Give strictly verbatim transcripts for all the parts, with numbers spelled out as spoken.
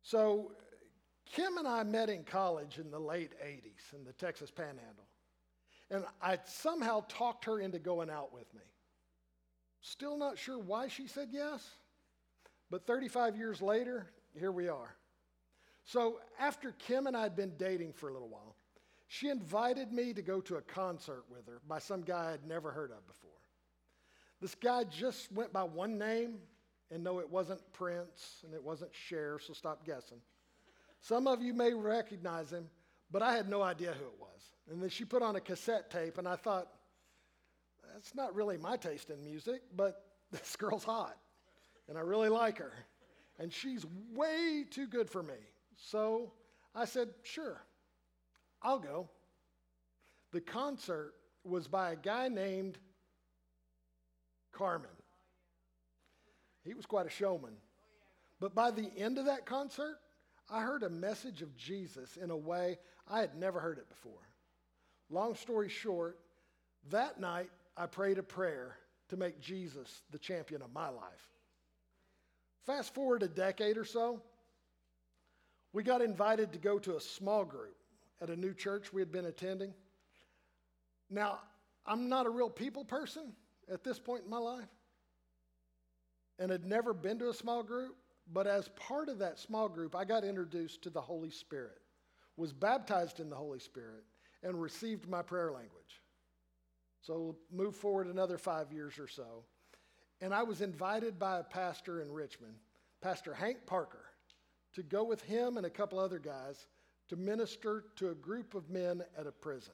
So Kim and I met in college in the late eighties in the Texas Panhandle. And I somehow talked her into going out with me. Still not sure why she said yes, but thirty-five years later, here we are. So after Kim and I had been dating for a little while, she invited me to go to a concert with her by some guy I'd never heard of before. This guy just went by one name, and no, it wasn't Prince, and it wasn't Cher, so stop guessing. Some of you may recognize him, but I had no idea who it was. And then she put on a cassette tape, and I thought, that's not really my taste in music, but this girl's hot, and I really like her. And she's way too good for me. So I said, sure, I'll go. The concert was by a guy named Carmen. He was quite a showman. But by the end of that concert, I heard a message of Jesus in a way I had never heard it before. Long story short, that night I prayed a prayer to make Jesus the champion of my life. Fast forward a decade or so, we got invited to go to a small group at a new church we had been attending. Now, I'm not a real people person at this point in my life and had never been to a small group, but as part of that small group, I got introduced to the Holy Spirit, was baptized in the Holy Spirit, and received my prayer language. So move forward another five years or so, and I was invited by a pastor in Richmond, Pastor Hank Parker, to go with him and a couple other guys to minister to a group of men at a prison.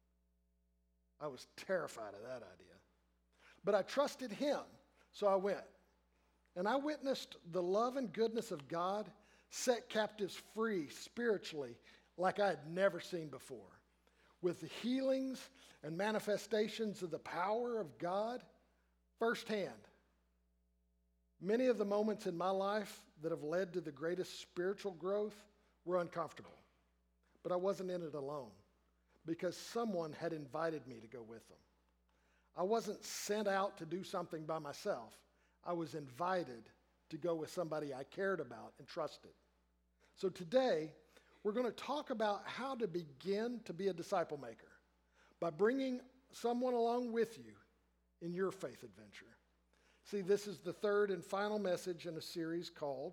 I was terrified of that idea. But I trusted him, so I went. And I witnessed the love and goodness of God set captives free spiritually like I had never seen before, with the healings and manifestations of the power of God firsthand. Many of the moments in my life that have led to the greatest spiritual growth were uncomfortable, but I wasn't in it alone because someone had invited me to go with them. I wasn't sent out to do something by myself. I was invited to go with somebody I cared about and trusted. So today, we're going to talk about how to begin to be a disciple maker by bringing someone along with you in your faith adventure. See, this is the third and final message in a series called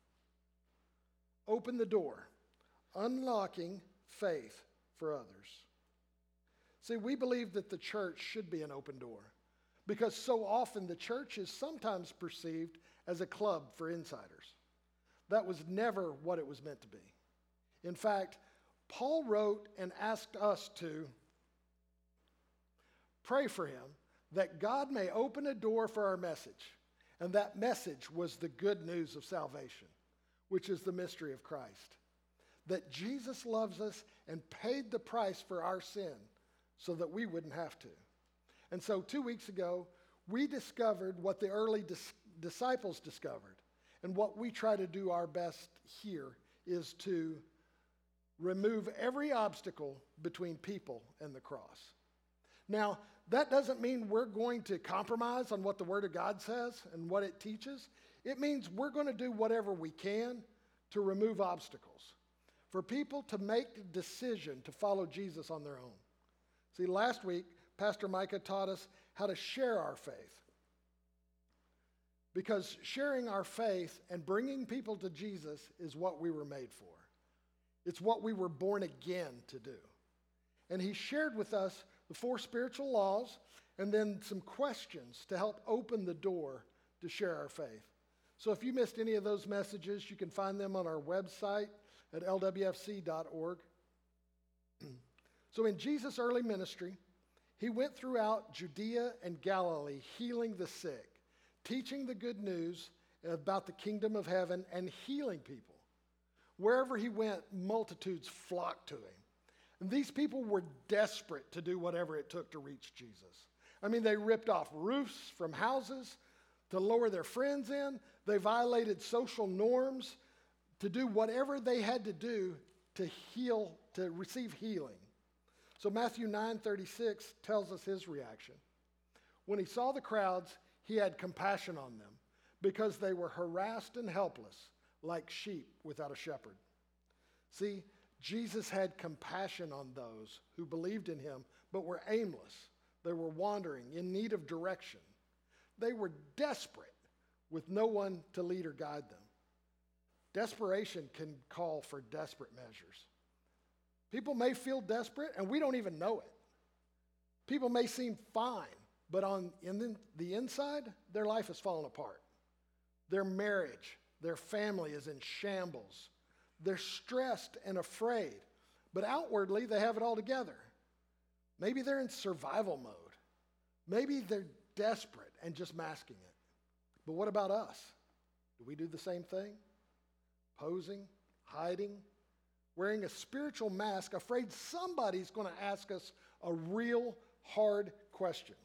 Open the Door, Unlocking Faith for Others. See, we believe that the church should be an open door because so often the church is sometimes perceived as a club for insiders. That was never what it was meant to be. In fact, Paul wrote and asked us to pray for him that God may open a door for our message. And that message was the good news of salvation, which is the mystery of Christ. That Jesus loves us and paid the price for our sin so that we wouldn't have to. And so two weeks ago, we discovered what the early dis- disciples discovered. And what we try to do our best here is to remove every obstacle between people and the cross. Now, that doesn't mean we're going to compromise on what the Word of God says and what it teaches. It means we're going to do whatever we can to remove obstacles, for people to make a decision to follow Jesus on their own. See, last week, Pastor Micah taught us how to share our faith. Because sharing our faith and bringing people to Jesus is what we were made for. It's what we were born again to do. And he shared with us the four spiritual laws and then some questions to help open the door to share our faith. So if you missed any of those messages, you can find them on our website at L W F C dot org. So in Jesus' early ministry, he went throughout Judea and Galilee healing the sick, teaching the good news about the kingdom of heaven, and healing people. Wherever he went, multitudes flocked to him. And these people were desperate to do whatever it took to reach Jesus. I mean, they ripped off roofs from houses to lower their friends in. They violated social norms to do whatever they had to do to heal, to receive healing. So Matthew nine thirty-six tells us his reaction. When he saw the crowds, he had compassion on them because they were harassed and helpless, like sheep without a shepherd. See, Jesus had compassion on those who believed in him but were aimless. They were wandering, in need of direction. They were desperate with no one to lead or guide them. Desperation can call for desperate measures. People may feel desperate, and we don't even know it. People may seem fine, but on in the, the inside, their life is falling apart. Their marriage, their family is in shambles. They're stressed and afraid, but outwardly they have it all together. Maybe they're in survival mode. Maybe they're desperate and just masking it. But what about us? Do we do the same thing? Posing, hiding, wearing a spiritual mask, afraid somebody's going to ask us a real hard question.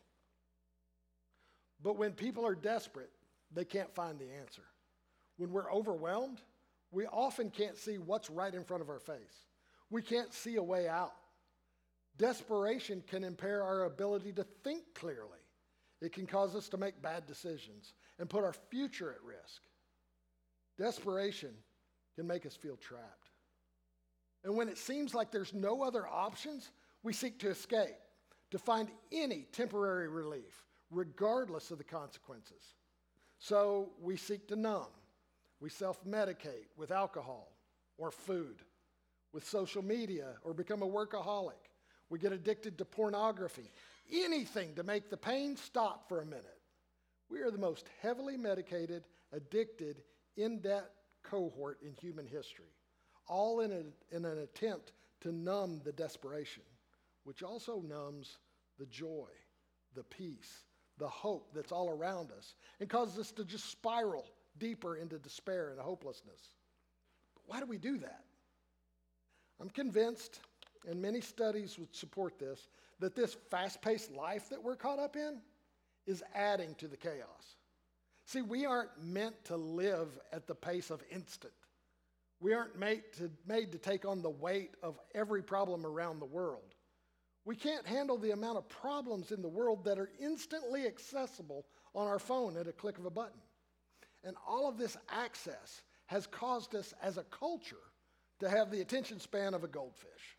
But when people are desperate, they can't find the answer. When we're overwhelmed, we often can't see what's right in front of our face. We can't see a way out. Desperation can impair our ability to think clearly. It can cause us to make bad decisions and put our future at risk. Desperation can make us feel trapped. And when it seems like there's no other options, we seek to escape, to find any temporary relief, regardless of the consequences. So we seek to numb. We self-medicate with alcohol or food, with social media, or become a workaholic. We get addicted to pornography, anything to make the pain stop for a minute. We are the most heavily medicated, addicted, in-debt cohort in human history, all in, a, in an attempt to numb the desperation, which also numbs the joy, the peace, the hope that's all around us, and causes us to just spiral deeper into despair and hopelessness. But why do we do that? I'm convinced, and many studies would support this, that this fast-paced life that we're caught up in is adding to the chaos. See, we aren't meant to live at the pace of instant. We aren't made to, made to take on the weight of every problem around the world. We can't handle the amount of problems in the world that are instantly accessible on our phone at a click of a button. And all of this access has caused us as a culture to have the attention span of a goldfish.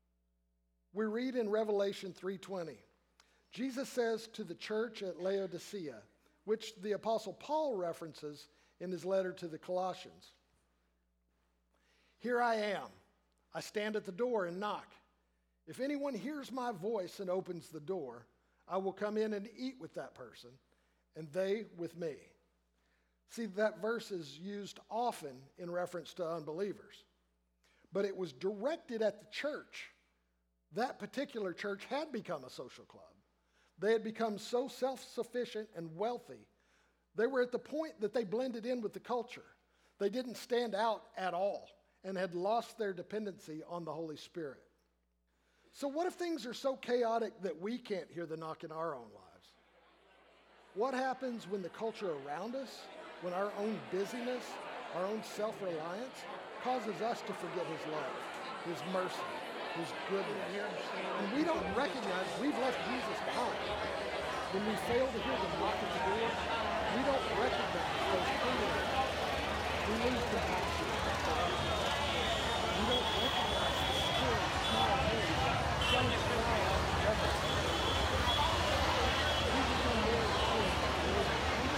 We read in Revelation three twenty, Jesus says to the church at Laodicea, which the Apostle Paul references in his letter to the Colossians, "Here I am. I stand at the door and knock. If anyone hears my voice and opens the door, I will come in and eat with that person, and they with me." See, that verse is used often in reference to unbelievers, but it was directed at the church. That particular church had become a social club. They had become so self-sufficient and wealthy. They were at the point that they blended in with the culture. They didn't stand out at all and had lost their dependency on the Holy Spirit. So what if things are so chaotic that we can't hear the knock in our own lives? What happens when the culture around us, when our own busyness, our own self-reliance causes us to forget his love, his mercy, his goodness? And we don't recognize we've left Jesus behind. When we fail to hear the knock at the door, we don't recognize those hurting. We lose compassion. We don't recognize the still small hands shining smile on heaven. We become more attuned to those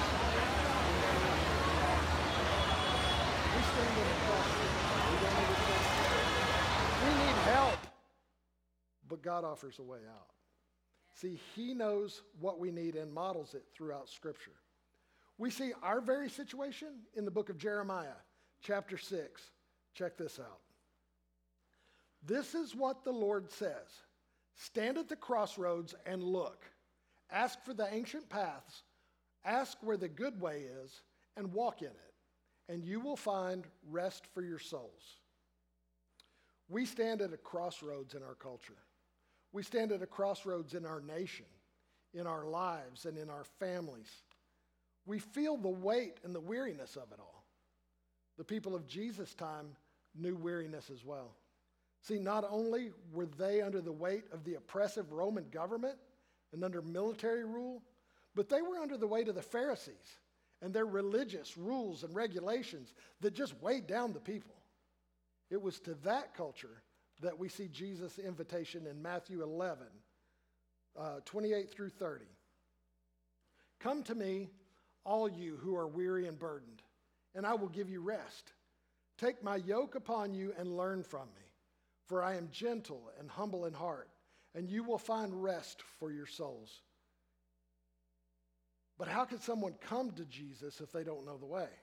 we stand in a crossroads. We don't understand. We need help. But God offers a way out. See, he knows what we need and models it throughout Scripture. We see our very situation in the book of Jeremiah, chapter six. Check this out. "This is what the Lord says. Stand at the crossroads and look. Ask for the ancient paths. Ask where the good way is and walk in it, and you will find rest for your souls." We stand at a crossroads in our culture. We stand at a crossroads in our nation, in our lives, and in our families. We feel the weight and the weariness of it all. The people of Jesus' time knew weariness as well. See, not only were they under the weight of the oppressive Roman government and under military rule, but they were under the weight of the Pharisees and their religious rules and regulations that just weighed down the people. It was to that culture that we see Jesus' invitation in Matthew eleven, uh, twenty-eight through thirty. Come to me, all you who are weary and burdened, and I will give you rest. Take my yoke upon you and learn from me, for I am gentle and humble in heart, and you will find rest for your souls. But how can someone come to Jesus if they don't know the way?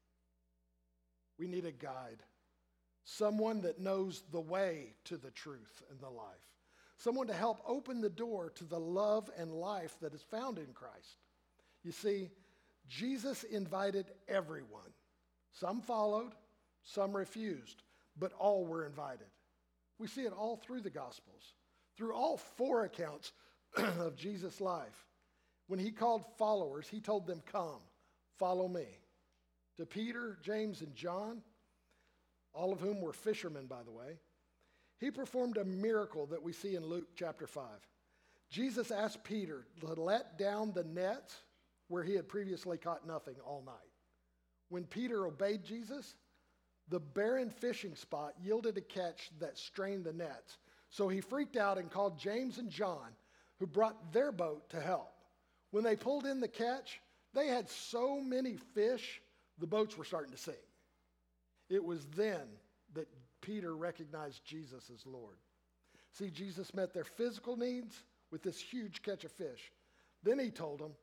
We need a guide, someone that knows the way to the truth and the life, someone to help open the door to the love and life that is found in Christ. You see, Jesus invited everyone. Some followed, some refused, but all were invited. We see it all through the Gospels, through all four accounts of Jesus' life. When he called followers, he told them, come, follow me. To Peter, James, and John, all of whom were fishermen, by the way, he performed a miracle that we see in Luke chapter five. Jesus asked Peter to let down the nets where he had previously caught nothing all night. When Peter obeyed Jesus, the barren fishing spot yielded a catch that strained the nets. So he freaked out and called James and John, who brought their boat to help. When they pulled in the catch, they had so many fish, the boats were starting to sink. It was then that Peter recognized Jesus as Lord. See, Jesus met their physical needs with this huge catch of fish. Then he told them,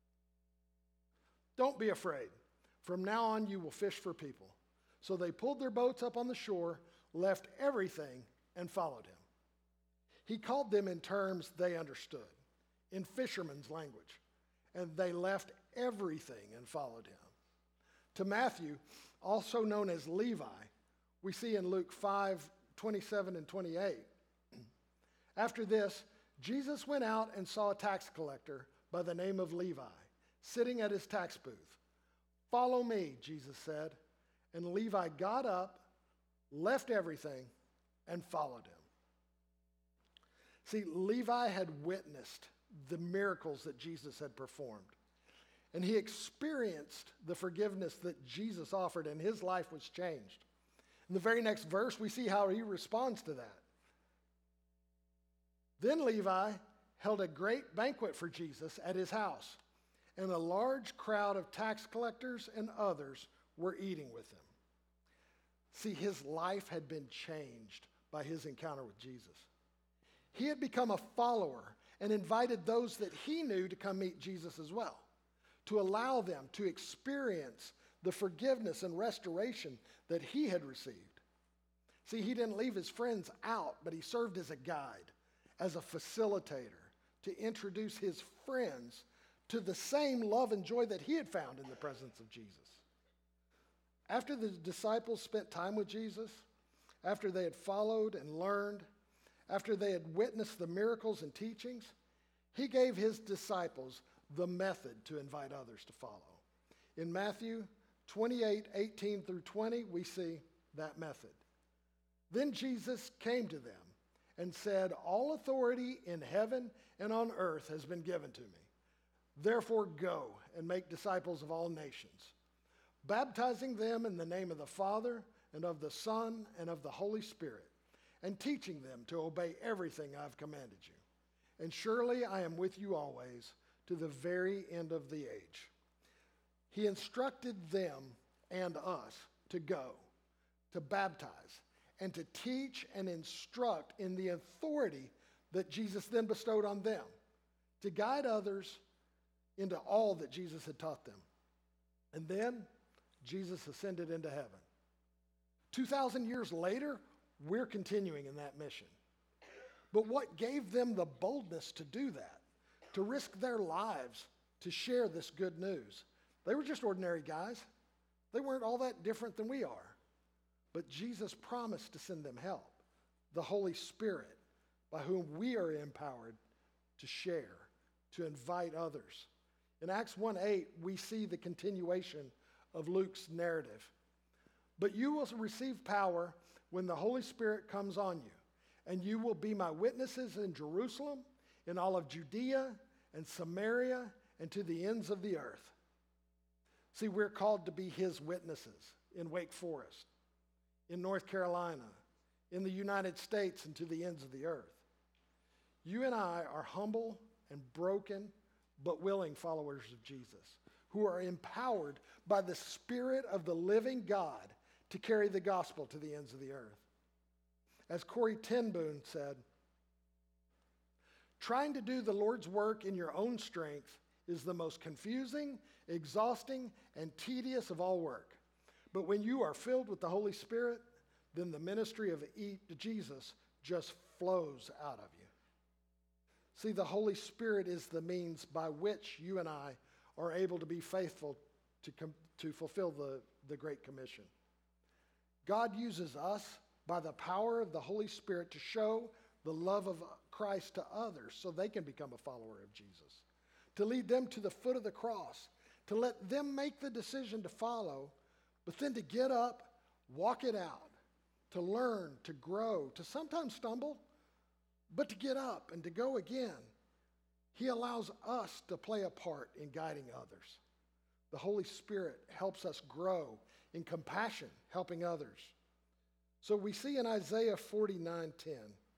don't be afraid. From now on, you will fish for people. So they pulled their boats up on the shore, left everything, and followed him. He called them in terms they understood, in fishermen's language, and they left everything and followed him. To Matthew, also known as Levi, we see in Luke five, twenty-seven and twenty-eight. After this, Jesus went out and saw a tax collector by the name of Levi, sitting at his tax booth. Follow me, Jesus said. And Levi got up, left everything, and followed him. See, Levi had witnessed the miracles that Jesus had performed. And he experienced the forgiveness that Jesus offered, and his life was changed. In the very next verse, we see how he responds to that. Then Levi held a great banquet for Jesus at his house, and a large crowd of tax collectors and others were eating with him. See, his life had been changed by his encounter with Jesus. He had become a follower and invited those that he knew to come meet Jesus as well, to allow them to experience the forgiveness and restoration that he had received. See, he didn't leave his friends out, but he served as a guide, as a facilitator, to introduce his friends to the same love and joy that he had found in the presence of Jesus. After the disciples spent time with Jesus, after they had followed and learned, after they had witnessed the miracles and teachings, he gave his disciples the method to invite others to follow. In Matthew twenty-eight, eighteen through twenty, we see that method. Then Jesus came to them and said, all authority in heaven and on earth has been given to me. Therefore go and make disciples of all nations, baptizing them in the name of the Father and of the Son and of the Holy Spirit, and teaching them to obey everything I've commanded you. And surely I am with you always to the very end of the age. He instructed them and us to go, to baptize, and to teach and instruct in the authority that Jesus then bestowed on them, to guide others into all that Jesus had taught them. And then Jesus ascended into heaven. two thousand years later, we're continuing in that mission. But what gave them the boldness to do that, to risk their lives to share this good news? They were just ordinary guys. They weren't all that different than we are. But Jesus promised to send them help, the Holy Spirit, by whom we are empowered to share, to invite others. In Acts one eight, we see the continuation of Luke's narrative. But you will receive power when the Holy Spirit comes on you, and you will be my witnesses in Jerusalem, in all of Judea and Samaria, and to the ends of the earth. See, we're called to be his witnesses in Wake Forest, in North Carolina, in the United States, and to the ends of the earth. You and I are humble and broken, but willing followers of Jesus, who are empowered by the Spirit of the living God to carry the gospel to the ends of the earth. As Corrie ten Boom said, trying to do the Lord's work in your own strength is the most confusing, exhausting, and tedious of all work. But when you are filled with the Holy Spirit, then the ministry of Jesus just flows out of you. See, the Holy Spirit is the means by which you and I are able to be faithful to, com- to fulfill the, the Great Commission. God uses us by the power of the Holy Spirit to show the love of Christ to others so they can become a follower of Jesus, to lead them to the foot of the cross, to let them make the decision to follow, but then to get up, walk it out, to learn, to grow, to sometimes stumble, but to get up and to go again. He allows us to play a part in guiding others. The Holy Spirit helps us grow in compassion, helping others. So we see in Isaiah forty-nine ten,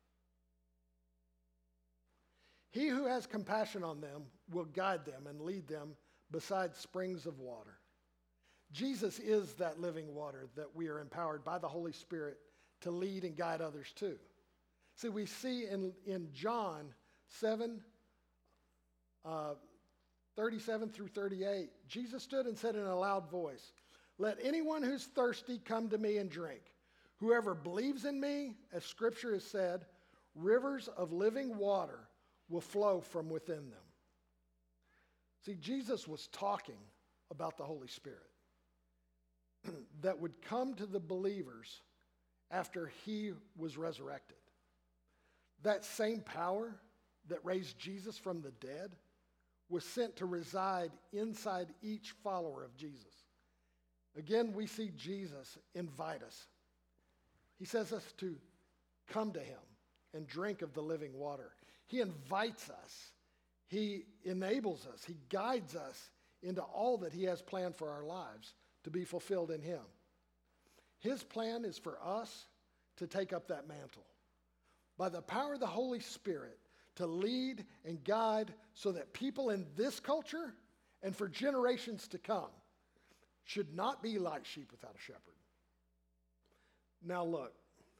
he who has compassion on them will guide them and lead them beside springs of water. Jesus is that living water that we are empowered by the Holy Spirit to lead and guide others to. See, we see in, in John seven, uh, thirty-seven through thirty-eight, Jesus stood and said in a loud voice, "Let anyone who's thirsty come to me and drink. Whoever believes in me, as Scripture has said, rivers of living water will flow from within them." See, Jesus was talking about the Holy Spirit that would come to the believers after he was resurrected. That same power that raised Jesus from the dead was sent to reside inside each follower of Jesus. Again, we see Jesus invite us. He says us to come to him and drink of the living water. He invites us. He enables us. He guides us into all that he has planned for our lives to be fulfilled in him. His plan is for us to take up that mantle by the power of the Holy Spirit to lead and guide so that people in this culture and for generations to come should not be like sheep without a shepherd. Now look,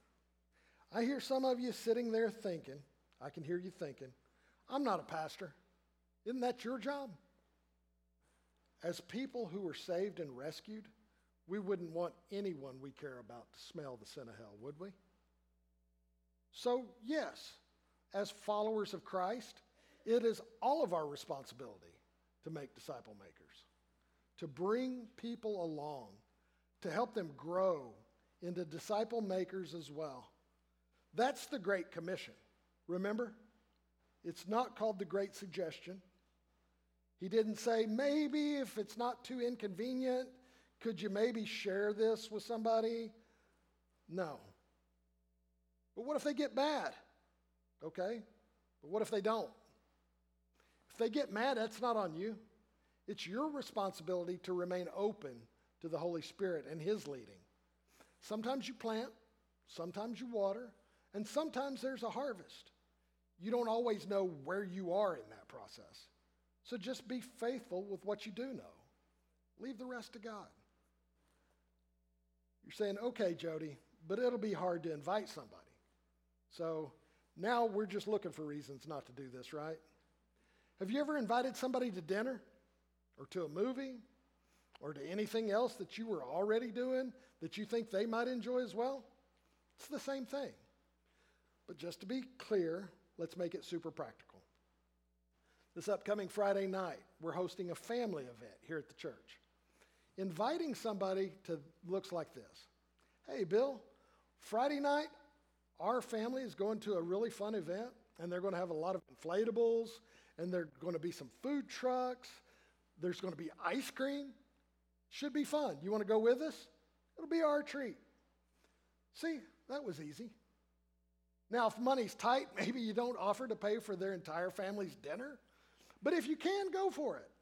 I hear some of you sitting there thinking, I can hear you thinking, I'm not a pastor. Isn't that your job? As people who were saved and rescued, we wouldn't want anyone we care about to smell the sin of hell, would we? So yes, as followers of Christ, it is all of our responsibility to make disciple makers, to bring people along, to help them grow into disciple makers as well. That's the Great Commission. Remember? It's not called the Great Suggestion. He didn't say, maybe if it's not too inconvenient, could you maybe share this with somebody? No. But what if they get mad? Okay. But what if they don't? If they get mad, that's not on you. It's your responsibility to remain open to the Holy Spirit and his leading. Sometimes you plant, sometimes you water, and sometimes there's a harvest. You don't always know where you are in that process. So just be faithful with what you do know. Leave the rest to God. You're saying, okay, Jody, but it'll be hard to invite somebody. So now we're just looking for reasons not to do this, right? Have you ever invited somebody to dinner or to a movie or to anything else that you were already doing that you think they might enjoy as well? It's the same thing. But just to be clear, let's make it super practical. This upcoming Friday night, we're hosting a family event here at the church. Inviting somebody to looks like this. Hey, Bill, Friday night, our family is going to a really fun event, and they're going to have a lot of inflatables, and there's going to be some food trucks. There's going to be ice cream. Should be fun. You want to go with us? It'll be our treat. See, that was easy. Now, if money's tight, maybe you don't offer to pay for their entire family's dinner. But if you can, go for it.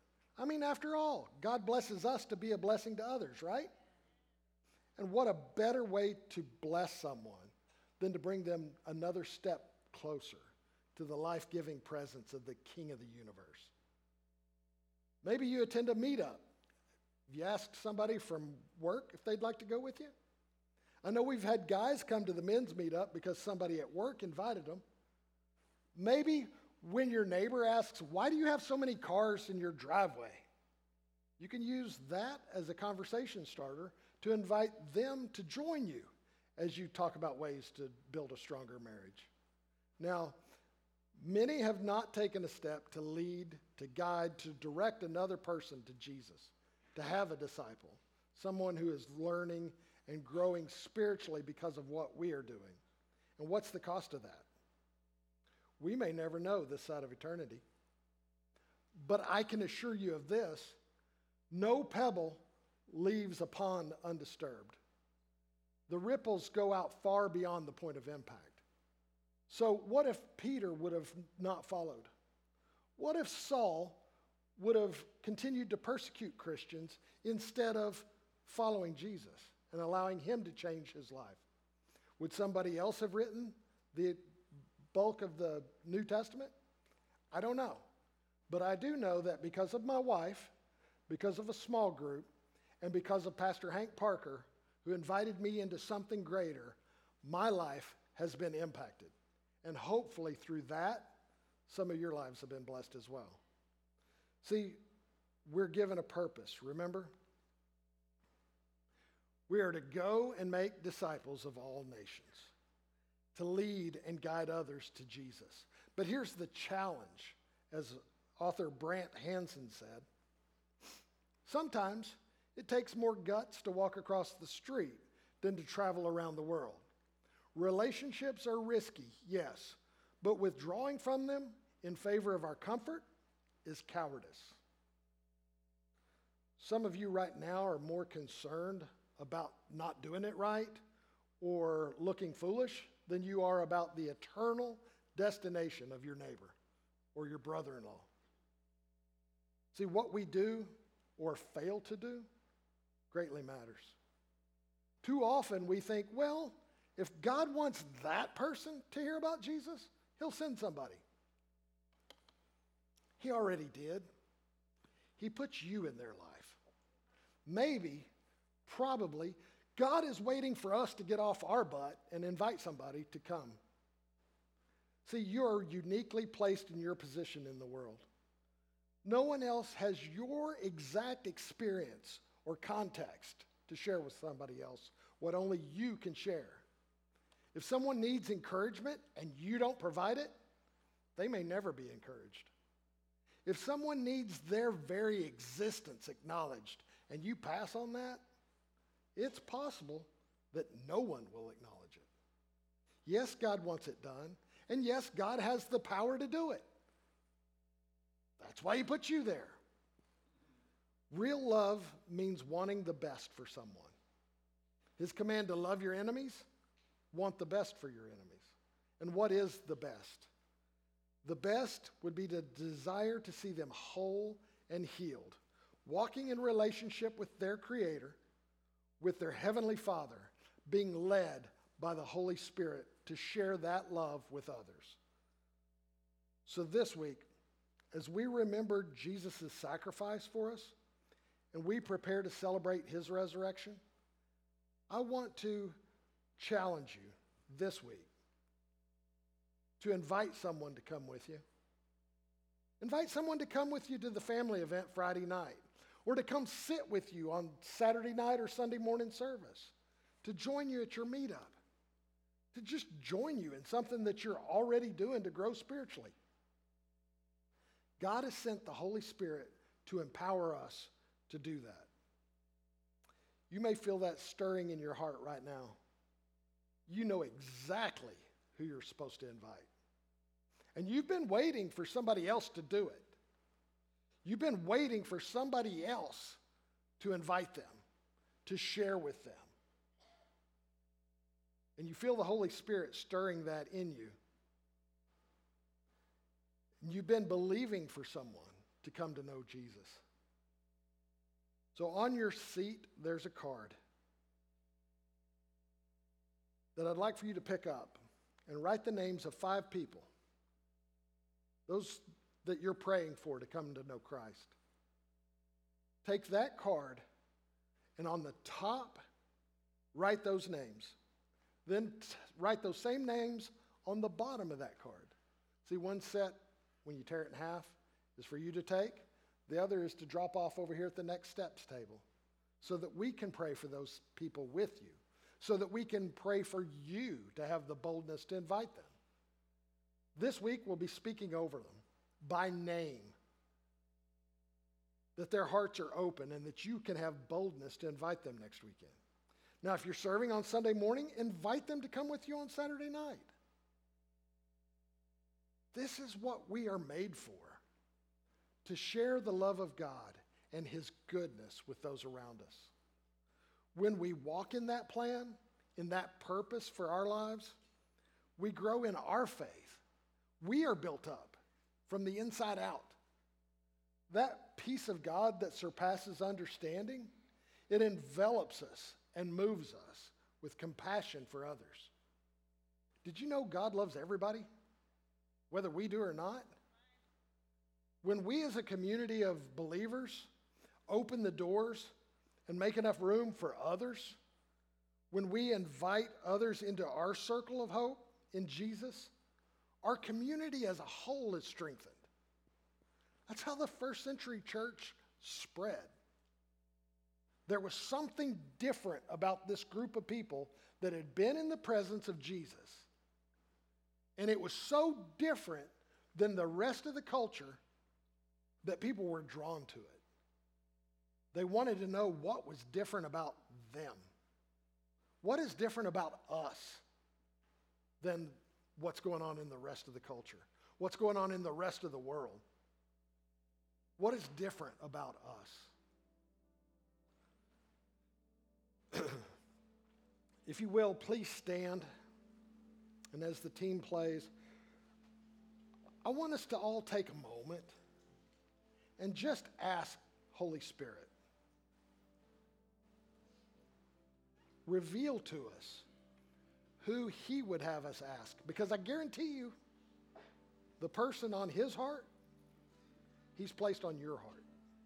I mean, after all, God blesses us to be a blessing to others, right? And what a better way to bless someone than to bring them another step closer to the life-giving presence of the King of the universe. Maybe you attend a meetup. You ask somebody from work if they'd like to go with you. I know we've had guys come to the men's meetup because somebody at work invited them. Maybe when your neighbor asks, why do you have so many cars in your driveway? You can use that as a conversation starter to invite them to join you as you talk about ways to build a stronger marriage. Now, many have not taken a step to lead, to guide, to direct another person to Jesus, to have a disciple, someone who is learning and growing spiritually because of what we are doing. And what's the cost of that? We may never know this side of eternity. But I can assure you of this, no pebble leaves a pond undisturbed. The ripples go out far beyond the point of impact. So what if Peter would have not followed? What if Saul would have continued to persecute Christians instead of following Jesus and allowing him to change his life? Would somebody else have written the bulk of the New Testament? I don't know. But I do know that because of my wife, because of a small group, and because of Pastor Hank Parker, who invited me into something greater, my life has been impacted. And hopefully through that, some of your lives have been blessed as well. See, we're given a purpose, remember? We are to go and make disciples of all nations, to lead and guide others to Jesus. But here's the challenge, as author Brant Hansen said. Sometimes it takes more guts to walk across the street than to travel around the world. Relationships are risky, yes, but withdrawing from them in favor of our comfort is cowardice. Some of you right now are more concerned about not doing it right or looking foolish than you are about the eternal destination of your neighbor or your brother-in-law. See, what we do or fail to do greatly matters. Too often we think, well, if God wants that person to hear about Jesus, he'll send somebody. He already did. He puts you in their life. Maybe, probably, God is waiting for us to get off our butt and invite somebody to come. See, you're uniquely placed in your position in the world. No one else has your exact experience or context to share with somebody else, what only you can share. If someone needs encouragement and you don't provide it, they may never be encouraged. If someone needs their very existence acknowledged and you pass on that, it's possible that no one will acknowledge it. Yes, God wants it done, and yes, God has the power to do it. That's why he put you there. Real love means wanting the best for someone. His command to love your enemies, want the best for your enemies. And what is the best? The best would be to desire to see them whole and healed, walking in relationship with their Creator, with their Heavenly Father, being led by the Holy Spirit to share that love with others. So this week, as we remember Jesus' sacrifice for us, and we prepare to celebrate his resurrection, I want to challenge you this week to invite someone to come with you. Invite someone to come with you to the family event Friday night, or to come sit with you on Saturday night or Sunday morning service, to join you at your meetup, to just join you in something that you're already doing to grow spiritually. God has sent the Holy Spirit to empower us to do that. You may feel that stirring in your heart right now. You know exactly who you're supposed to invite. And you've been waiting for somebody else to do it. You've been waiting for somebody else to invite them, to share with them. And you feel the Holy Spirit stirring that in you. And you've been believing for someone to come to know Jesus. So on your seat, there's a card that I'd like for you to pick up and write the names of five people, those that you're praying for to come to know Christ. Take that card and on the top, write those names. Then t- write those same names on the bottom of that card. See, one set, when you tear it in half, is for you to take. The other is to drop off over here at the next steps table so that we can pray for those people with you, so that we can pray for you to have the boldness to invite them. This week, we'll be speaking over them by name, that their hearts are open and that you can have boldness to invite them next weekend. Now, if you're serving on Sunday morning, invite them to come with you on Saturday night. This is what we are made for, to share the love of God and his goodness with those around us. When we walk in that plan, in that purpose for our lives, we grow in our faith. We are built up from the inside out. That peace of God that surpasses understanding, it envelops us and moves us with compassion for others. Did you know God loves everybody, whether we do or not? When we as a community of believers open the doors and make enough room for others, when we invite others into our circle of hope in Jesus, our community as a whole is strengthened. That's how the first century church spread. There was something different about this group of people that had been in the presence of Jesus. And it was so different than the rest of the culture that people were drawn to it. They wanted to know what was different about them. What is different about us than what's going on in the rest of the culture? What's going on in the rest of the world? What is different about us? If you will, please stand. And as the team plays, I want us to all take a moment and just ask Holy Spirit, reveal to us who he would have us ask. Because I guarantee you, the person on his heart, he's placed on your heart.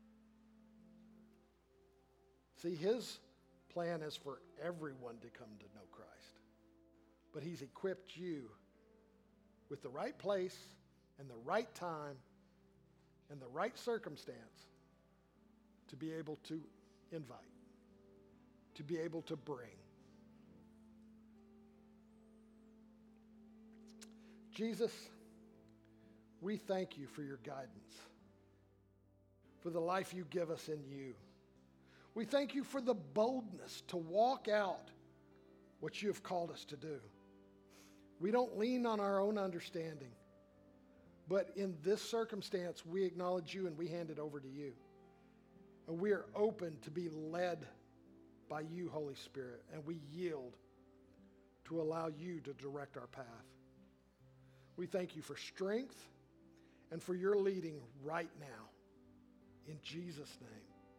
See, his plan is for everyone to come to know Christ. But he's equipped you with the right place and the right time and the right circumstance to be able to invite, to be able to bring. Jesus, we thank you for your guidance, for the life you give us in you. We thank you for the boldness to walk out what you have called us to do. We don't lean on our own understanding, but in this circumstance, we acknowledge you and we hand it over to you. And we are open to be led by you, Holy Spirit, and we yield to allow you to direct our path. We thank you for strength and for your leading right now. In Jesus' name.